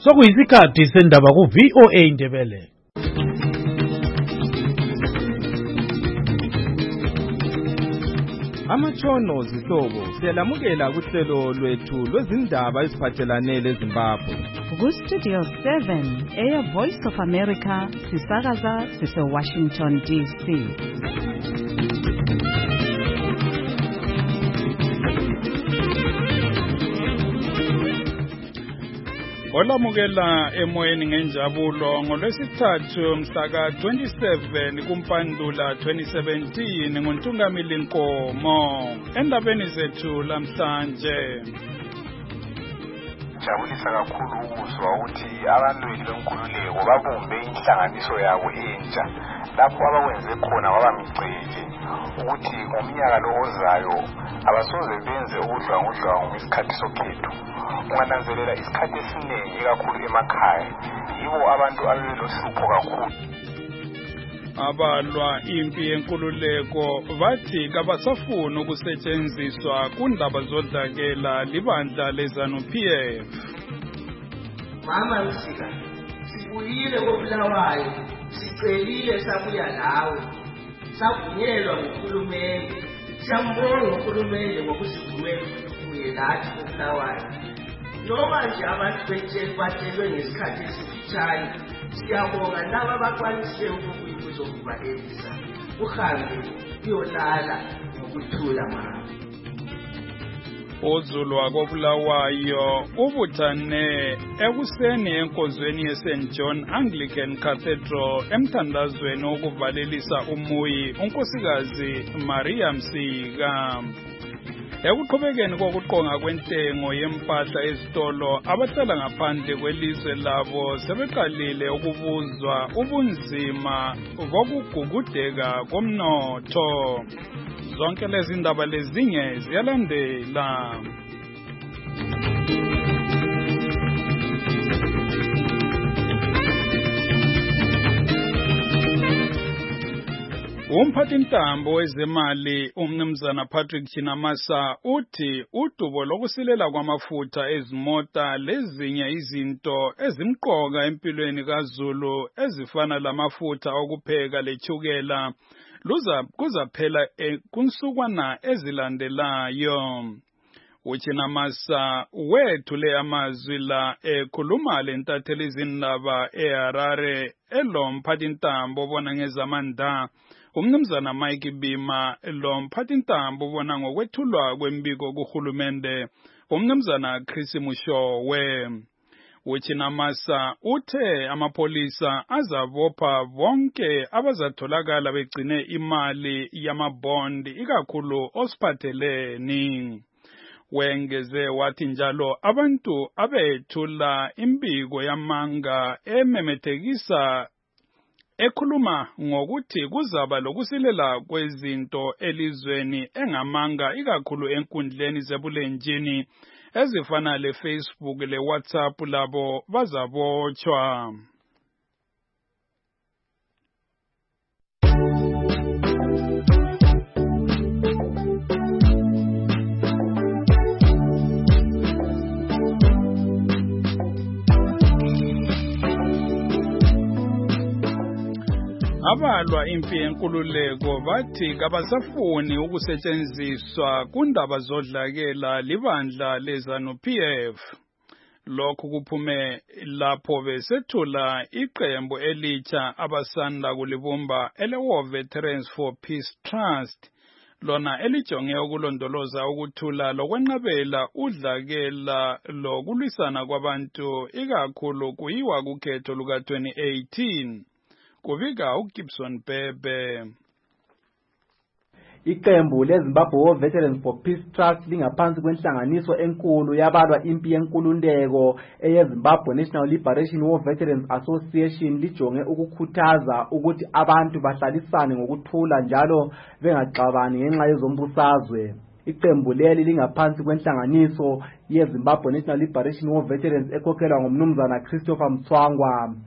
Sokuyisikhathi sendaba ku VOA Indebele. Amatshono zihlobo siyalamukela kuhlelo lwethu lwezindaba eziphathelane leZimbabwe. Ku Studio 7 Air Voice of America sisakaza sise Washington DC. Olamukela emoyeni ngenjabulo ngolwesithathu mhlaka 27 kuMpandula 2017 ngoNtungamili Nkomo endabeni zethu lamhlanje. Jabulisa kakhulu ukuzwa ukuthi abantwana benkululeko babumbe inhlanganiso yabo entsha lapho abakwenze khona wabamiceli ukuthi ngomnyaka lo ozayo abasoze benze udlwangu ngesikhathi sokhetho. Ungananzelela isikhathi esiningi kakhulu emakhaya yibo abantu abelohlupho kakhulu. Abalwa impi yenkululeko bathi kabasafuni ukusetshenziswa kundaba zodlakela libandla leZANU-PF. Mama Nsika, sibuyile koBulawayo, sicelile sabuya lawe. Savunyelwa nguhulumende. Siyambonga uHulumende ngokusivumela ukubuye lathi koBulawayo. Noma nje abantu batshelwe ngesikhathi esifitshane, siyabonga laba abakwanise ukuzokubalelisa. Uhambe uyolala ngokuthula mama. Uzulu koBulawayo ubuthane ekuseni enkonzweni yeSt John Anglican Cathedral emthandazweni wokuvalelisa umuyi unkosikazi Maria Msika. Ekuqhubekeni kokuqonga kwentengo yempahla ezitolo, abahlala ngaphandle kwelizwe labo sebeqalile ukubuzwa ubunzima bokugugudeka komnotho. Zonke lezi ndaba lezinye ziyalandela. Umphathintambo wezemali umnumzana Patrick Chinamasa uthi udubo lokusilela kwamafutha ezimota lezinye izinto ezimqoka empilweni kaZulu ezifana lamafutha okupheka lechukela kuzaphela kunsukwana ezilandelayo. Uchinamasa wethule amazwi la ekhuluma lentatheli izindaba eHarare elomphathintambo obona ngezamandla umnumzana Mike Bima lomphathintambo obona ngokwethulwa kwembiko kuhulumende umnumzana Chris Mushowe. Uchinamasa uthe amapolisa azabopha bonke abazatholakala begcine imali yamabond ikakhulu osiphatheleni. Wengeze wathi njalo abantu abethula imbiko yamanga ememethekisa ekhuluma ngokuthi kuzaba lokusilela kwezinto elizweni engamanga ikakhulu enkundleni zebulenjini ezifana leFacebook leWhatsApp labo bazabotshwa. Abalwa impi yenkululeko bathi kabasafuni ukusetshenziswa kundaba zodlakela libandla leZANU-PF. Lokhu kuphume lapho besethula iqembu elitsha abasanda kulibumba ele-War Veterans for Peace Trust, lona elijonge ukulondoloza ukuthula lokwenqabela udlakela lokulwisana kwabantu ikakhulu kuyiwa kukhetho luka-2018. Kubika uGibson Bebe. Iqembu leZimbabwe War Veterans for Peace Trust lingaphansi kwenhlanganiso enkulu yabalwa impi yenkululeko eyeZimbabwe National Liberation War Veterans Association lijonge ukukhuthaza ukuthi abantu bahlalisane ngokuthula njalo bengaxabani ngenxa yezombusazwe. Iqembu leli lingaphansi kwenhlanganiso yeZimbabwe National Liberation War Veterans ekhokhelwa ngumnumzana Christopher Mtswangwa.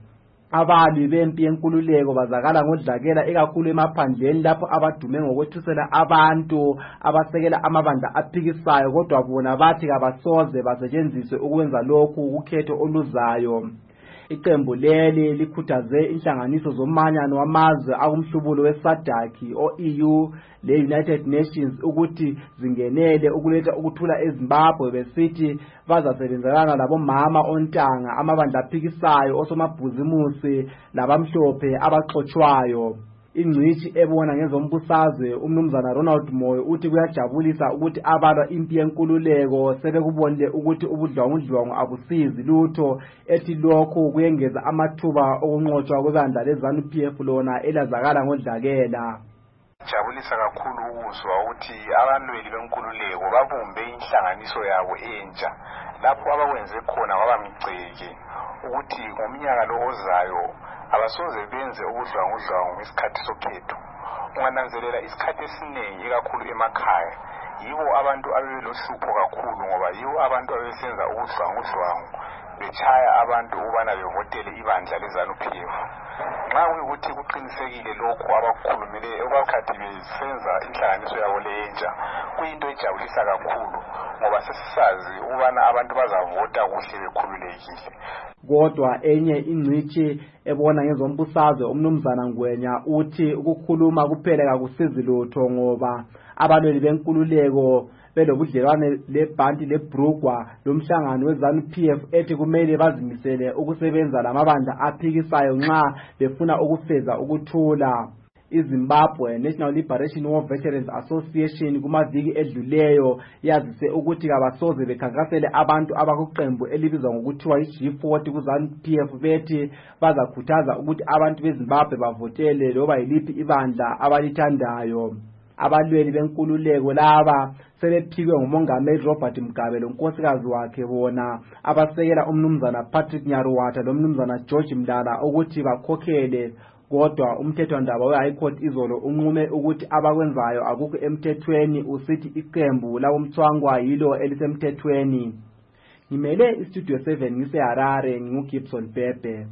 Abalwi bempi yenkululeko bazakala ngodlakela ekakhulu emaphandleni lapho abadume ngokwethusela abantu abasekela amabandla aphikisayo, kodwa bona bathi kabasoze basetshenziswe ukwenza lokhu kukhetho oluzayo. Iqembu leli likhuthaze inhlanganiso zomanyano wamazwe akumhlubulo weSADC o-EU le-United Nations ukuthi zingenele ukuletha ukuthula eZimbabwe, besithi bazasebenzelana labomama ontanga, amabandla aphikisayo, osomabhuzimusi labamhlophe abaxotshwayo. Ingcitshi ebona ngezombusazwe umnumzana Ronald Moyo uthi kuyajabulisa ukuthi abalwa impi yenkululeko sebekubonile ukuthi ubudlwangudlwangu abusizi lutho, ethi lokhu kuyengeza amathuba okunqotshwa kwebandla leZANU-PF lona elazakala ngodlakela. Jabulisa kakhulu ukuzwa ukuthi abalweli benkululeko babumbe inhlanganiso yabo entsha lapho abakwenze khona kwabamgceke ukuthi ngomnyaka lo ozayo abasoze benze ubudlwangudlwangu ngesikhathi sokhetho. Ungananzelela isikhathi esiningi ikakhulu emakhaya yibo abantu abebelohlupho kakhulu, ngoba yibo abantu abesenza ubudlwangudlwangu bechaya abantu ukubana bevotele ibandla leZANU-PF. Nxa kuyikuthi kuqinisekile lokho abakukhulumile okwathi besenza inhlanganiso yabo lentsha, kuyinto ejabulisa kakhulu ngoba sesisazi ukubana abantu bazavota kuhle bekhululekile. Kodwa enye ingcitshi ebona ngezombusazwe umnumzana Ngwenya uthi ukukhuluma kuphela kakusizi lutho, ngoba abalweli benkululeko belobudlelwane lebhanti leBrugwa lomhlangano weZANU-PF ethi kumele bazimisele ukusebenza lamabandla aphikisayo nxa befuna ukufeza ukuthula. iZimbabwe National Liberation War Veterans Association kumaviki edluleyo yazise ukuthi kabasoze bekhankasele abantu abakuqembu elibizwa ngokuthiwa iG40 kuZANU-PF bethi bazakhuthaza ukuthi abantu beZimbabwe bavotele loba yiliphi ibandla abalithandayo. Abalweli benkululeko laba sebephiwe ngumongameli Robert Mugabe lonkosikazi wakhe bona abasekela umnumzana Patrick Nyaruwata lomnumzana George Mlala ukuthi bakhokhele, kodwa umthethwandaba we-High Court izolo unqume ukuthi abakwenzayo akukho emthethweni, usithi iqembu labomthwangwa yilo elisemthethweni. Ngimele iStudio 7 ngiseHarare, nginguGibson Pepe.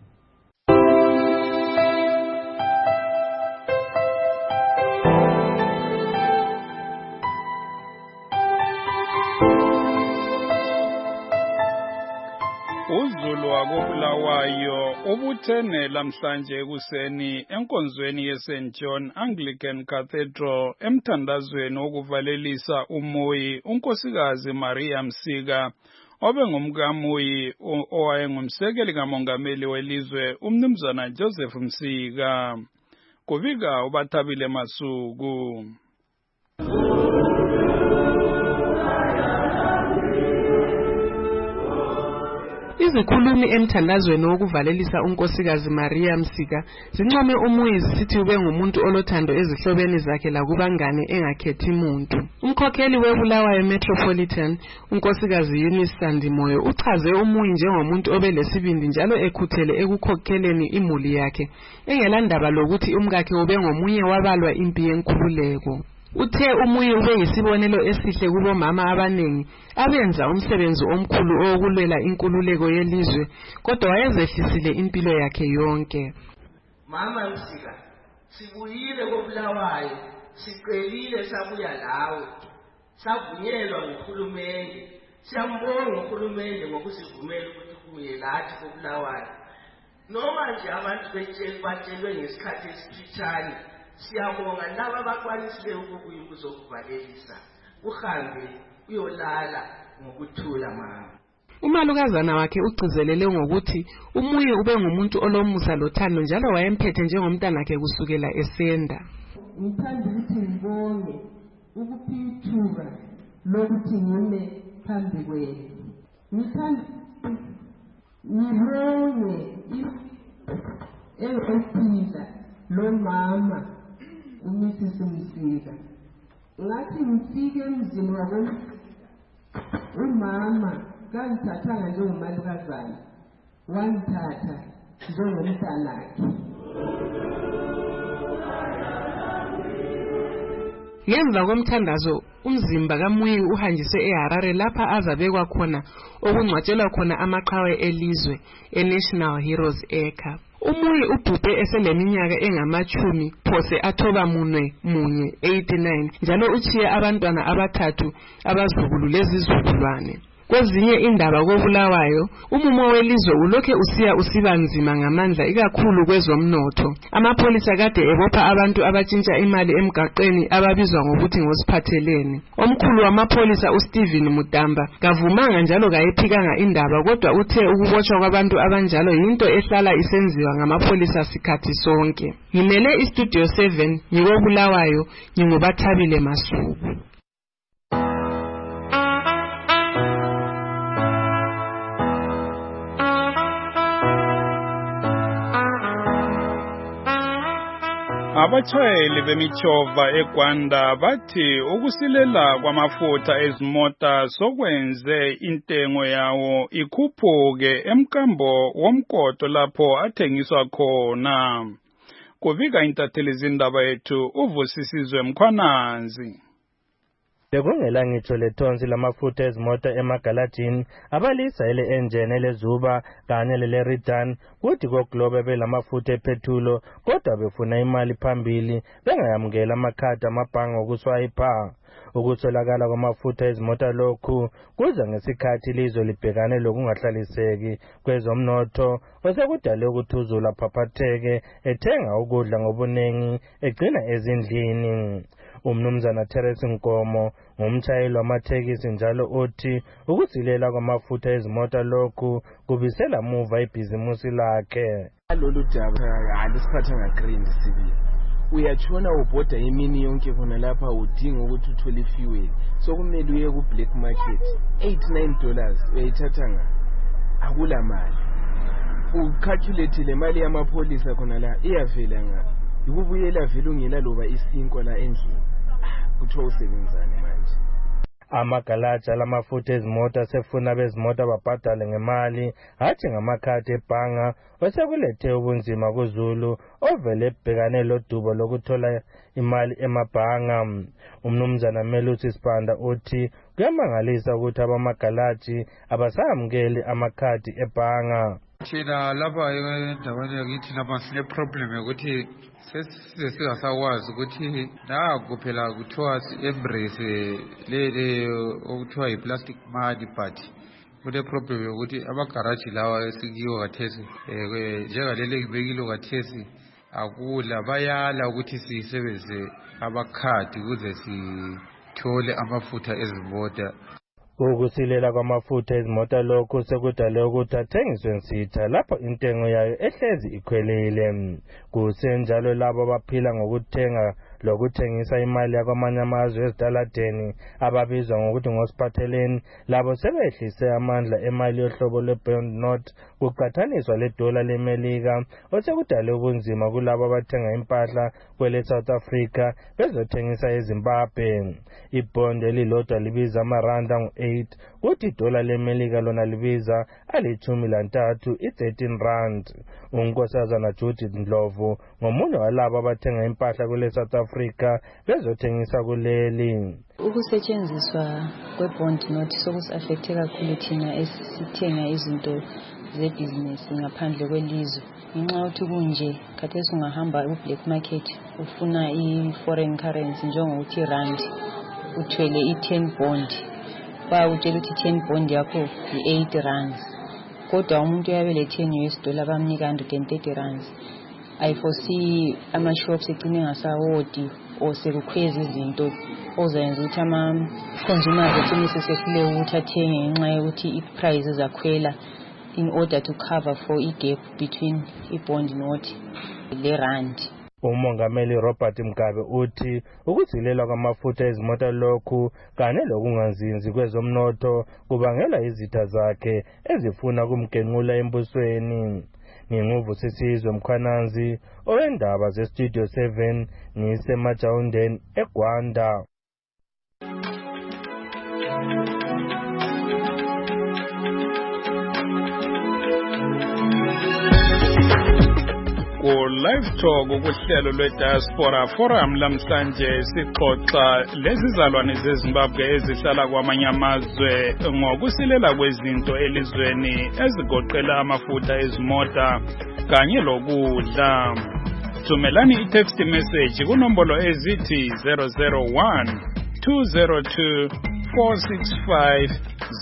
uZulu wakobulawayo ubuthene lamhlanje ekuseni enkonzweni yeSt John Anglican Cathedral emthandazweni wokuvalelisa uMoyi unkosikazi Maria Msika obengumkaMoyi owayengumsekeli kamongameli welizwe umnumzana Joseph Msika. Kubika uBathabile Masuku. Izikhulumi emthandazweni wokuvalelisa unkosikazi Maria Msika zincome uMoyi zisithi ube ngumuntu olothando ezihlobeni zakhe lakubangane engakhethi muntu. Umkhokheli weBulawayo Metropolitan unkosikazi Eunice Sandimoyo uchaze uMoyi njengomuntu obelesibindi njalo ekhuthele ekukhokheleni imuli yakhe engelandaba lokuthi umkakhe ube ngomunye wabalwa impi yenkululeko. Uthe uMoyi ube yisibonelo esihle kubomama abanengi abenza umsebenzi omkhulu owokulwela inkululeko yelizwe, kodwa wayezehlisile impilo yakhe yonke. Mama Msika, sibuyile koBulawayo, sicelile sabuya lawe, savunyelwa nguhulumende. Siyambonga uHulumende ngokusivumela ukuthi kuye lathi koBulawayo. Noma nje abantu batshelwe ngesikhathi esifitshane, siyabonga laba abakwanisileyo ukubuya ukuzokuvalelisa. Uhambe uyolala ngokuthula mama. Umalukazana wakhe ugcizelele ngokuthi uMoyi ube ngumuntu olomusa lothando njalo wayemphethe njengomntanakhe kusukela esenda. Ngithanda ukuthi ngibonge ukuphithuka lokuthi ngime phambi kwenu. Ngithanda ngibonge ephila lo mama uMrs Msika. Ngathi ngifike emzini wabo umama kangithathanga njengomalukazana, wangithatha njengomntanakhe. Ngemva komthandazo umzimba kaMoyi uhanjiswe eHarare lapha azabekwa khona okungcwatshelwa khona amaqhawe elizwe eNational Heroes Acre. Umuyi ubhubhe eseleminyaka engamachumi phose athoba munye 89 njalo uchiye abantwana abathathu abazukulu lezizukulwane. Kwezinye indaba koBulawayo, umumo welizwe ulokhe usiba nzima ngamandla ikakhulu kwezomnotho. Amapholisa kade ebopha abantu abatshintsha imali emgaqweni ababizwa ngokuthi ngosiphathelene. Omkhulu wamapholisa uSteven Mutamba kavumanga njalo kayiphikanga indaba, kodwa uthe ukubotshwa kwabantu abanjalo yinto ehlala isenziwa ngamapholisa sikhathi sonke. Ngimele iStudio 7 ngikoBulawayo, nginguBathabile Masuku. Abatshayeli bemichova eGwanda bathi ukusilela kwamafutha ezimota sokwenze intengo yawo ikhuphuke emkambo womkoto lapho athengiswa khona. Kubika intatheli zindaba yethu uVusisizwe Mkhwananzi. Bekungela ngitsho lethonsi lamafutha ezimota emagalajini abalisa ele-engine elezuba kanye lele-return kuthi koGlobe belamafutha ephethulo kodwa befuna imali phambili bengayamukela amakhadi amabhange okuswayipha. Ukutholakala kwamafutha ezimota lokhu kuza ngesikhathi ilizwe libhekane lokungahlaliseki kwezomnotho osekudale ukuthuzula phaphatheke ethenga ukudla ngobuningi egcina ezindlini. Umnumzana Terence Nkomo ngumtshayeli wamathekisi njalo uthi ukusilela kwamafutha ezimota lokhu kubisela muva ibhizimusi lakhe. Lolu daba alisiphatha ngagrindi sibili. Uyatshona ubhoda imini yonke khona lapha udinga ukuthi uthole ifuel. So kumele uye ku black market. $8-9 uyayithatha nga. Akula mali. Ucalculate le mali yamapholisa khona la iyavela nga. Ukubuyela vele ungela loba isinko la endlini. Kuthiwa usebenzani manje? Amagalaja lamafutha ezimota sefuna bezimota babhadale ngemali hathi ngamakhadi ebhanga osekulethe ubunzima kuZulu ovele ebhekane lodubo lokuthola imali emabhanga. Umnumzana Melusi Sibanda uthi kuyamangalisa ukuthi abamagalaji abasamukeli amakhadi ebhanga. Thina lapha endaweni yakithi lapha sine problem yokuthi sesingasakwazi ukuthi naku phela kuthiwa embrace lele okuthiwa yi-plastic money, but kune problem yokuthi amagaraji lawa esikiwo kathesi njengalele ngibekile kathesi akula bayala ukuthi sisebenzise amakhadi ukuze sithole amafutha ezimota. Ukusilela kwamafutha ezimota lokhu sekudale ukuthi athengiswe nsitha lapho intengo yayo ehlezi ikhwelile. Kusenjalo labo abaphila ngokuthenga lokuthengisa imali yakwamanye amazwe ezitaladeni ababizwa ngokuthi ngosiphatheleni labo sebehlise amandla emali yohlobo lwe-pound note kuqathaniswa le-dollar leMelika osekudale ubunzima kulabo abathenga impahla kwele South Africa bezothengisa eZimbabwe. Ibhondi elilodwa libiza amaranda ngu-8 kuthi idola leMelika lona libiza ali-13 i-13 rand. Unkosazana Judith Ndlovu ngomunye walabo abathenga impahla kule South Africa bezothengisa kuleli. Ukusetshenziswa kwe-bond note sokusi-affecte kakhulu thina esithenga izinto zebhizinesi ngaphandle kwelizwe. Ngenxa yokuthi kunje khathesi ungahamba ku-black market ufuna i-foreign currency njengokuthi rand uthwele i-10 bond bayakutshela ukuthi 10 bond yakho i-8 rands kodwa umuntu uyabele $10 bamnika $130. I foresee ama-shops egcine engasawodi or sekukhweza izinto ozenza ukuthi ama-consumers egcine sesehluleka ukuthi athenge ngenxa yokuthi i-prices zakhwela in order to cover for i-gap between i-bond note le-rand. Umongameli Robert Mugabe uthi ukuzilela kwamafutha ezimota lokhu kanye lokungazinzi kwezomnotho kubangela izitha zakhe ezifuna kumgenqula embusweni. Nginguvusisizwe Mkhwananzi owendaba zeStudio 7 ngisemajawundeni eGwanda. Live Talk kuhlelo lwe-Diaspora Forum lamhlanje sixoxa lezizalwane zeZimbabwe ezihlala kwamanye amazwe ngokusilela kwezinto elizweni ezigoqela amafutha ezimota kanye lokudla. Thumelani i-text message kunombolo ezithi 001 202 465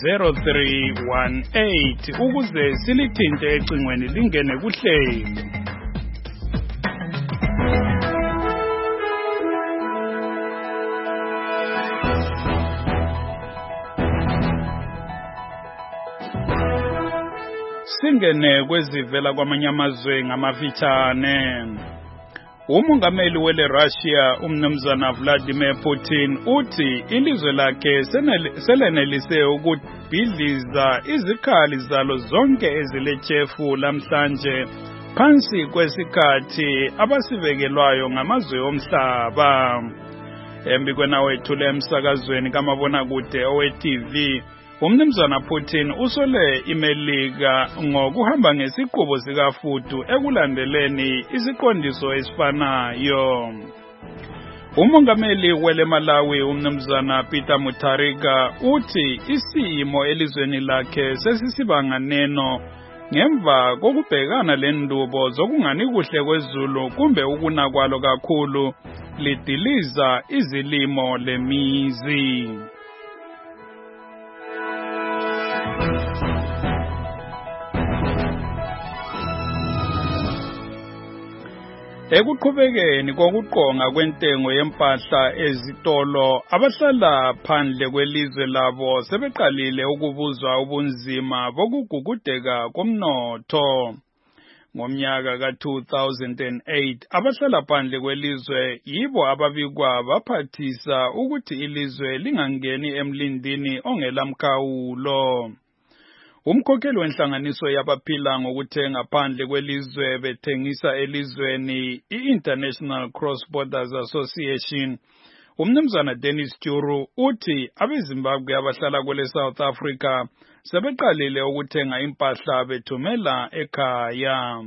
0318 ukuze silithinte ecingweni lingene kuhlelo. Singene kwezivela kwamanye amazwe ngamafitshane. Umongameli wele Russia umnumzana Vladimir Putin uthi ilizwe lakhe selenelise ukubhidliza izikhali zalo zonke ezilechefu lamhlanje phansi kwesikhathi abasibekelwayo ngamazwe omhlaba. Embikweni wethule emsakazweni kamabonakude owe-TV umnumzana Putin usole iMelika ngokuhamba ngesiqubo sikafudu ekulandeleni isiqondiso esifanayo. Umongameli wele Malawi umnumzana Peter Mutharika uthi isimo elizweni lakhe sesisibanganeno ngemva kokubhekana lendubo zokungani kuhle kwezulu kumbe ukuna kwalo kakhulu lidiliza izilimo lemizi. Ekuqhubekeni kokuqonga kwentengo yempahla ezitolo, abahlala phandle kwelizwe labo sebeqalile ukubuzwa ubunzima bokugugudeka komnotho. Ngomnyaka ka-2008, abahlala phandle kwelizwe yibo ababikwa baphathisa ukuthi ilizwe lingangeni emlindini ongelamkhawulo. Umkhokheli wenhlanganiso yabaphila ngokuthenga phandle kwelizwe bethengisa elizweni i-International Cross Borders Association, umnumzana Dennis Tjuru uthi abeZimbabwe abahlala kwele South Africa sebeqalile ukuthenga impahla bethumela ekhaya.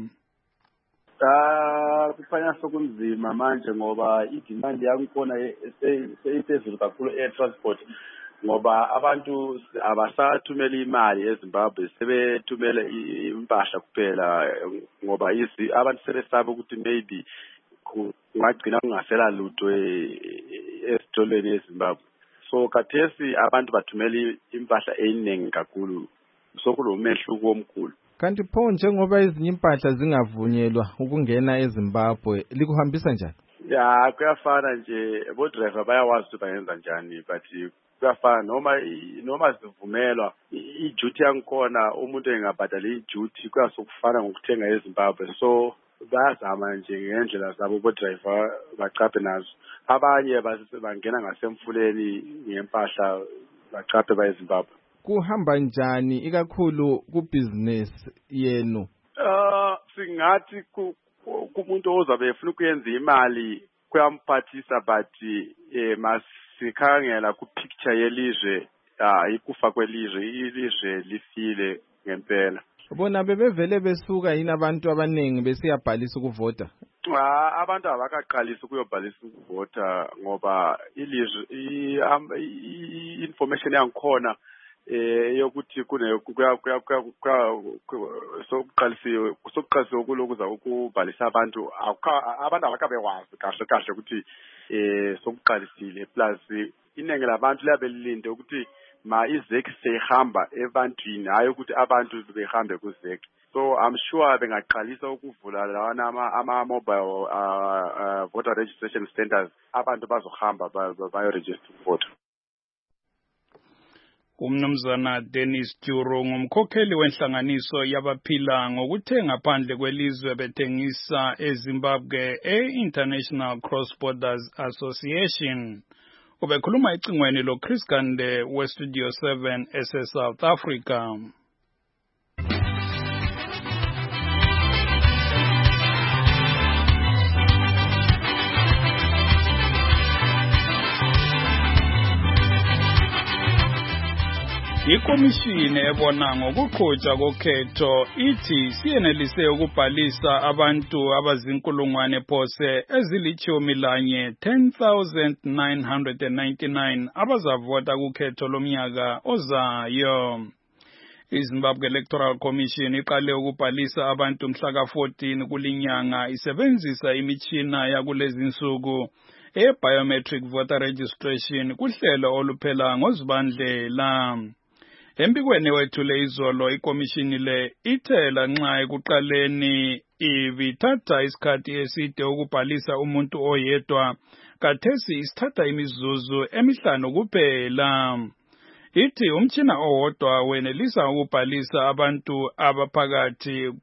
Kukhanya sokunzima manje ngoba idemand yakhona seyiphezulu kakhulu air transport. Ngoba abantu abasathumela imali eZimbabwe sebethumela impahla kuphela ngoba abantu sebesaba ukuthi maybe kungagcina kungasela lutho esitolweni eZimbabwe. So khathesi abantu bathumela impahla eyiningi kakhulu, sokulomehluko omkhulu. Kanti pho njengoba ezinye impahla zingavunyelwa ukungena eZimbabwe likuhambisa njani? Ya kuyafana nje, bodriver bayawazi ukuthi bayenza njani, but kuyafana noma sivumelwa i-duty yangikhona umuntu engabhadala i-duty kuyasokufana ngokuthenga eZimbabwe. So bayazama nje ngendlela zabo bodriver bachaphe nazo. Abanye bangena ngasemfuleni ngempahla bachaphe bayeZimbabwe. Kuhamba njani ikakhulu kubusiness yenu? Singathi kumuntu ozabe efuna ukuyenza imali kuyamphathisa, but masikhangela ku-picture yelizwe, ikufa kwelizwe, ilizwe lifile ngempela. Bona bebevele besuka yini abantu abaningi besiyabhalisa ukuvota? Abantu abakaqalisa ukuyobhalisa ukuvota ngoba ilizwe i-information yangikhona yokuthi sokuqalisiwe kulokuza ukubhalisa abantu abakabewazi kahle ukuthi sokuqalisile, plus iningi labantu liyabe lilinde ukuthi ma izek sehamba ebantwini hayi ukuthi abantu behambe kuzek. So I'm sure bengaqalisa ukuvula lawana ama-mobile voter registration centers, abantu bazohamba bayo-register ukuvota. Umnumzana Dennis Tjuru ngumkhokheli wenhlanganiso yabaphila ngokuthenga phandle kwelizwe bethengisa eZimbabwe e-International Cross Borders Association. Ubekhuluma ecingweni lo Chris Gande we-Studio 7 ese-South Africa. Ikomishini ebona ngokuqhutshwa kokhetho ithi siyenelise ukubhalisa abantu abazinkulungwane phose ezili-11 10,999 abazavota kukhetho lomnyaka ozayo. iZimbabwe Electoral Commission iqale ukubhalisa abantu mhla ka-14 kulinyanga isebenzisa imitshina yakulezi nsuku e-biometric voter registration kuhlelo oluphela ngoZibandlela. Empikweni wethule izolo ikomishini le ithela nxa ekuqaleni ibithatha isikhathi eside ukubhalisa umuntu oyedwa, kathesi isithatha imizuzu emihlanu kuphela. Ithi umtshina owodwa wenelisa ukubhalisa abantu abaphakathi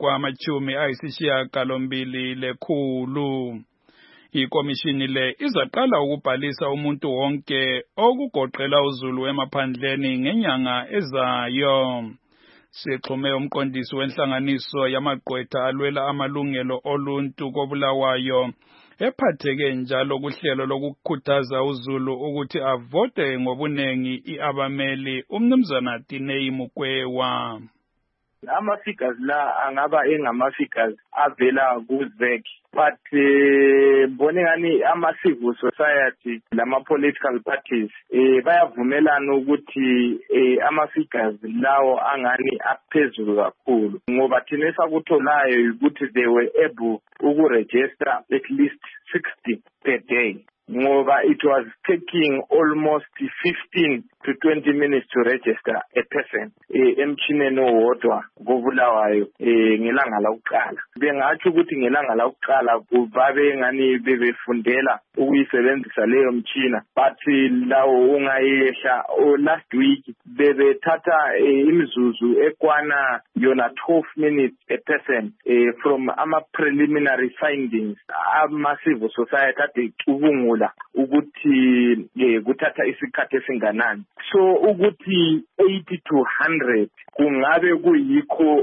kwama-280. Ikomishini le izaqala ukubhalisa umuntu wonke okugoqela uZulu emaphandleni ngenyanga ezayo. Sixhume umqondisi wenhlanganiso yamagqwetha alwela amalungelo oluntu koBulawayo ephatheke njalo kuhlelo lokukhuthaza uZulu ukuthi avote ngobunengi iabameli uMnumzana Tinei Mukwewa. Ama-figures la angaba engama-figures avela ku-ZEC, but mbone ngani ama-civil society lama-political parties bayavumelana ukuthi ama-figures lawo angani aphezulu kakhulu, ngoba thina esakutholayo ukuthi they were able ukuregister at least 60 per day, ngoba it was taking almost 15 to 20 minutes to register a person emchineni owodwa koBulawayo ngelanga lokuqala. Bengathi ukuthi ngelanga lokuqala babe ngani bebefundela ukuyisebenzisa leyo mchina, but lawo ungayehla last week bebethatha imizuzu ekwana yona 12 minutes a person from ama preliminary findings ama-civil society ade cubungula ukuthi kuthatha isikhathi esinganani. So ukuthi 80 to 100 kungabe kuyikho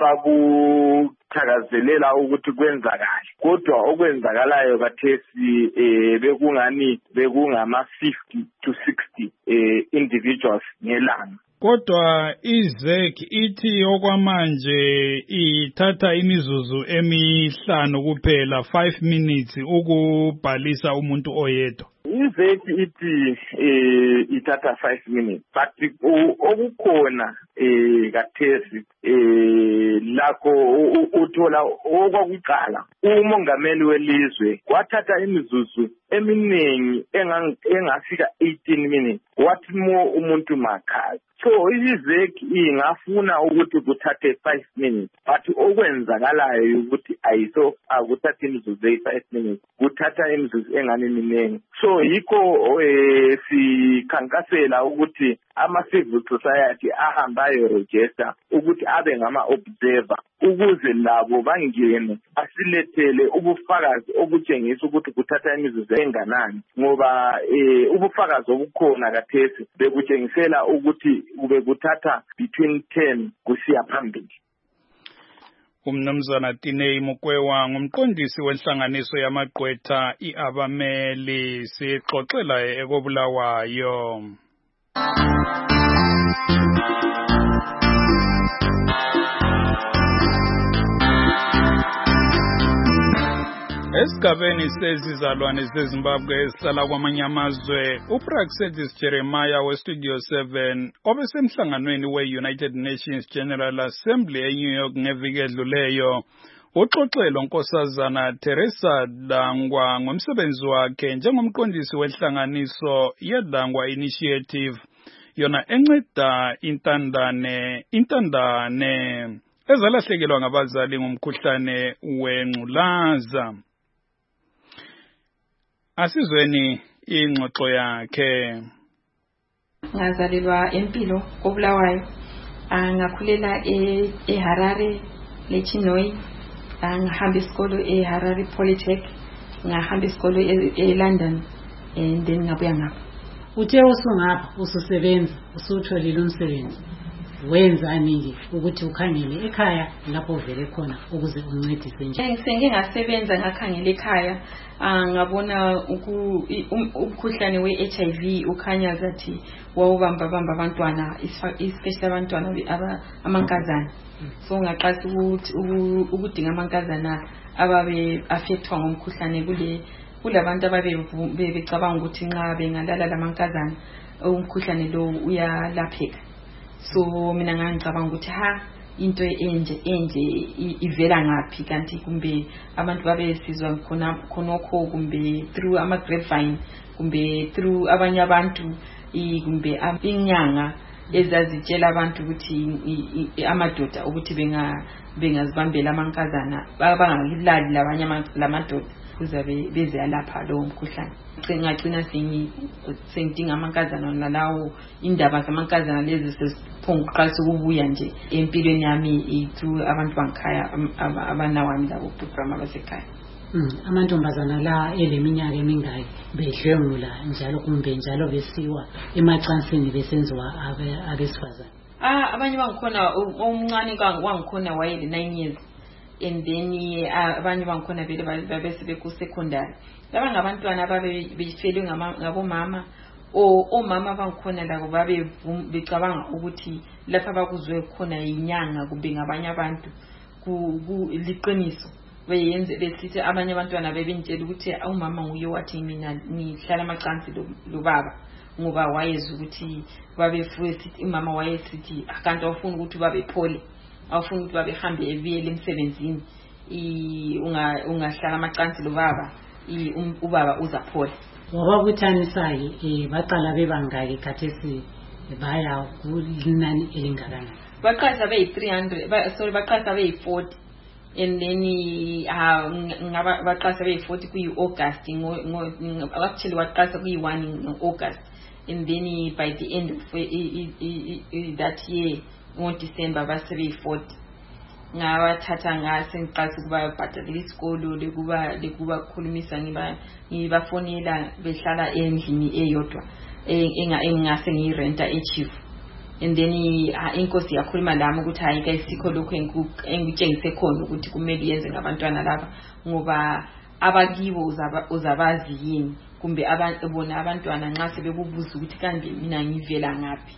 abakuthakazelela ukuthi kwenzakala, kodwa okwenzakalayo kathesi bekungani bekungama-50 to 60 individuals ngelanga. Kodwa iZEC ithi okwamanje ithatha imizuzu emihlanu kuphela 5 minutes ukubhalisa umuntu oyedwa. iZEC ithi ithatha 5 minutes, but okukhona kathesi lakho uthola okwakuqala umongameli welizwe kwathatha imizuzu eminingi engafika 18 minutes, wathi more umuntu makhazi. So iZEC ingafuna ukuthi kuthathe 5 minutes, but okwenzakalayo ukuthi akuthatha imizuzu 5 minutes, kuthatha imizuzu engani miningi. So yikho sikhankasela ukuthi ama-civil society ahambayo register ukuthi abe ngama-observer ukuze labo bangene asilethele ubufakazi obutshengisa ukuthi kuthatha imizuzu enganani, ngoba ubufakazi obukhona kathesi bekutshengisela ukuthi kube kuthatha between 10 kusiya phambili. Umnumzana Tinei Mukwewa ngumqondisi wenhlanganiso yamagqwetha iabameli, sixoxela ekoBulawayo. Esigabeni sezizalwane zeZimbabwe esihlala kwamanye amazwe, uPraxedis Jeremiah weStudio 7 obesemhlanganweni we-United Nations General Assembly eNew York ngeviki edluleyo uxoxelo Nkosazana Teresa Dangwa ngomsebenzi wakhe njengomqondisi wenhlanganiso yeDangwa Initiative, yona enceda intandane ezalahlekelwa ngabazali ngomkhuhlane wengculaza. Asizweni ingxoxo yakhe. Ngazalelwa empilo koBulawayo, ngakhulela eHarare leChinoi, ngahamba isikolo eHarare Polytech, ngahamba isikolo eLondon, then ngabuya ngapha. Uthe usungapha ususebenza usutholile umsebenzi, wenzani ukuthi ukhangele ekhaya lapho vele khona ukuze uncedise nje? Ngike ngasebenza ngakhangela ekhaya ngabona umkhuhlane we-HIV ukhanya zathi wawubamba abantwana especially abantwana amankazana. So ngaqasa ukudinga amankazana ababe affectwa ngomkhuhlane kulabantu becabanga ukuthi nxa bengalala lamankazana umkhuhlane lo uyalapheka. So mina ngicabanga ukuthi into enje ivela ngaphi kanti kumbe abantu babesizwa khonokho kumbe through ama grapevine kumbe through abanye abantu kumbe inyanga ezazitshela abantu ukuthi amadoda ukuthi bengazibambela amankazana bangalali labanye lamadoda kuzabe beziyalapha lo mkhuhlane. Ngagcina sengidinga amankazana nalawo indaba zamankazana lezi sesiphonguqalisa ukubuya nje empilweni yami through abantu bangikhaya abanawami labo program abasekhaya. Amantombazana la eleminyaka emingaki bedlwengula njalo kumbe njalo besiwa emacansini besenziwa abesifazana? Abanye bangikhona omncane wangikhona wayele 9 years and then abanye bangikhona vele babese ku secondary. Laba ngabantwana ababefelwe ngabomama omama bangikhona labo becabanga ukuthi lapha bakuzwe khona inyanga kumbe ngabanye abantu liqiniso. Beyenze besithi abanye abantwana bebentshela ukuthi umama nguye wathi mina ngihlala amacansi lo baba ngoba wayeza ukuthi babefuwe sithi umama wayesithi akanti awufuni ukuthi babephole awufuni ukuthi babehambe eviyele emsebenzini ungahlala amacansi lo baba ubaba uzaphola. Wababuthanisa baqala bebangaki khathesi baya kunani elingakana? Baqala be300 baqala be40 and then baqala be40 kuyi-August actually waqala kuyi-1 in August and then by the end of that year ngo-December base-40 ngabathatha ngiqala ukuba bhatalela isikolo lekuba khulumisa ngibafonela behlala endlini eyodwa engase ngiyirenta eChief and then inkosi yakhuluma lami ukuthi hayi kayisikho lokho engitshengise khona ukuthi kumele yenze ngabantwana laba ngoba abakibo uzabazi yini kumbe bona abantwana nxa sebekubuza ukuthi kambe mina ngivela ngaphi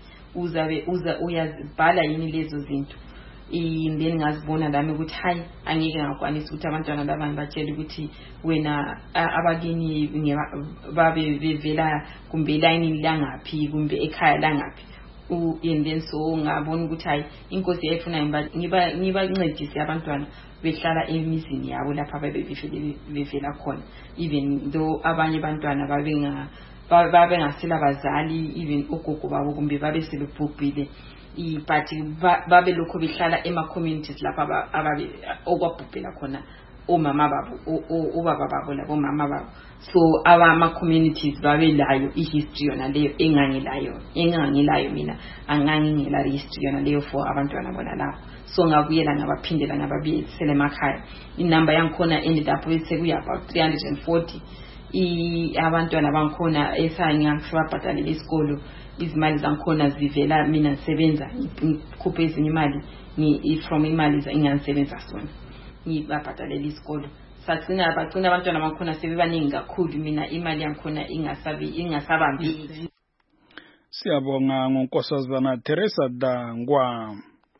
uyazibhala yini lezo zinto. Then ngazibona lami ukuthi hayi angeke ngakwanisa ukuthi abantwana laba ngibatshele ukuthi wena abakini babe bevela kumbe line langaphi kumbe ekhaya langaphi and then so ngabona ukuthi hayi inkosi yayifuna ngibancedise abantwana behlala emizini yabo lapha bevela khona even though abanye abantwana babengasela abazali even ugogo babo kumbe babesebebhubhile but babe lokho behlala ema-communities lapha okwabhubhela khona omama babo obaba babo labo mama babo. So ama-communities babelayo i-history yona leyo engangilayo mina angangingela history yona leyo for abantwana bona lapho. So ngabuyela ngabaphindela ngababuyisela emakhaya. Inumber yangikhona ended up sekuya about 340 abantwana bangikhona esangiyabhatalela isikolo. Izimali zangikhona zivela mina ngisebenza ngikhuphe ezinye imali from imali engisebenza sona ngibabhatalela isikolo. Bagcina abantwana bangikhona sebebaningi kakhulu mina imali yangikhona ingasabambeki. Siyabonga ngonkosazana Teresa Dangwa.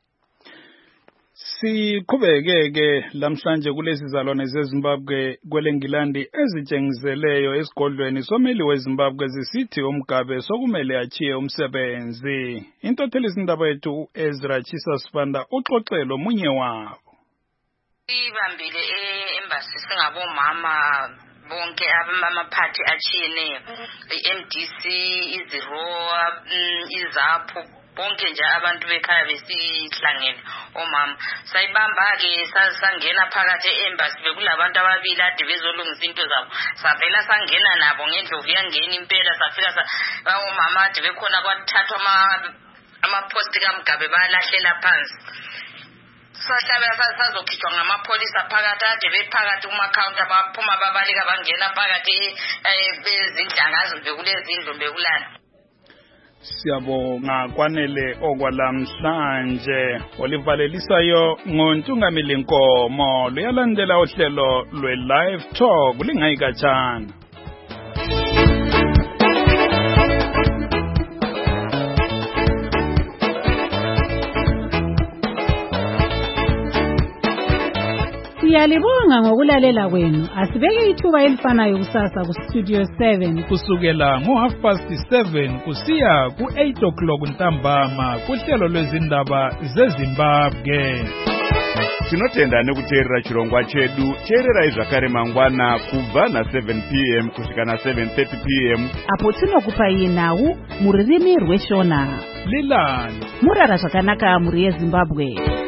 Siqhubeke lamhlanje kulezi zalwane zeZimbabwe kwelengilandi ezitshengizeleyo esigodlweni someli weZimbabwe zisithi uMgabe sokumele achiye umsebenzi. Intothelisi indaba yethu Ezra Chisa Sibanda uxoxelo munye wabo. Ibambile embassy singabomama bonke amaphathi achiyeneyo iMDC iZiroa iZapho bonke nje abantu bekhaya besihlangene omama sayibamba ke sangena phakathi eembassy bekulabantu ababili ade bezolungisa into zabo savela sangena nabo ngendlovu yangena impela safika omama ade bekhona kwathathwa ama-post kaMgabe balahlela phansi sahlabela sazokhitshwa ngamapholisa phakathi ade bephakathi kuma-counter baphuma babaleka bangena phakathi bezindlangazo bekulezindlu bekulana. Siyabonga kwanele okwalamhlanje olivalelisayo ngontungameli Nkomo luyalandela uhlelo lwe-Live Talk lingayikatshana. Siyalibonga ngokulalela kwenu. Asibeke ithuba elifanayo kusasa ku Studio 7 kusukela ngo7:30 kusiya ku8 ntambama kuhlelo lwezindaba zeZimbabwe. Tinotenda nekuteerera chirongwa chedu. Teerera zvakare mangwana kubva na7 p.m. kusvika na7:30 p.m. apo tinokupai nhau mururimi rweShona. Lilani murara zvakanaka muri yeZimbabwe.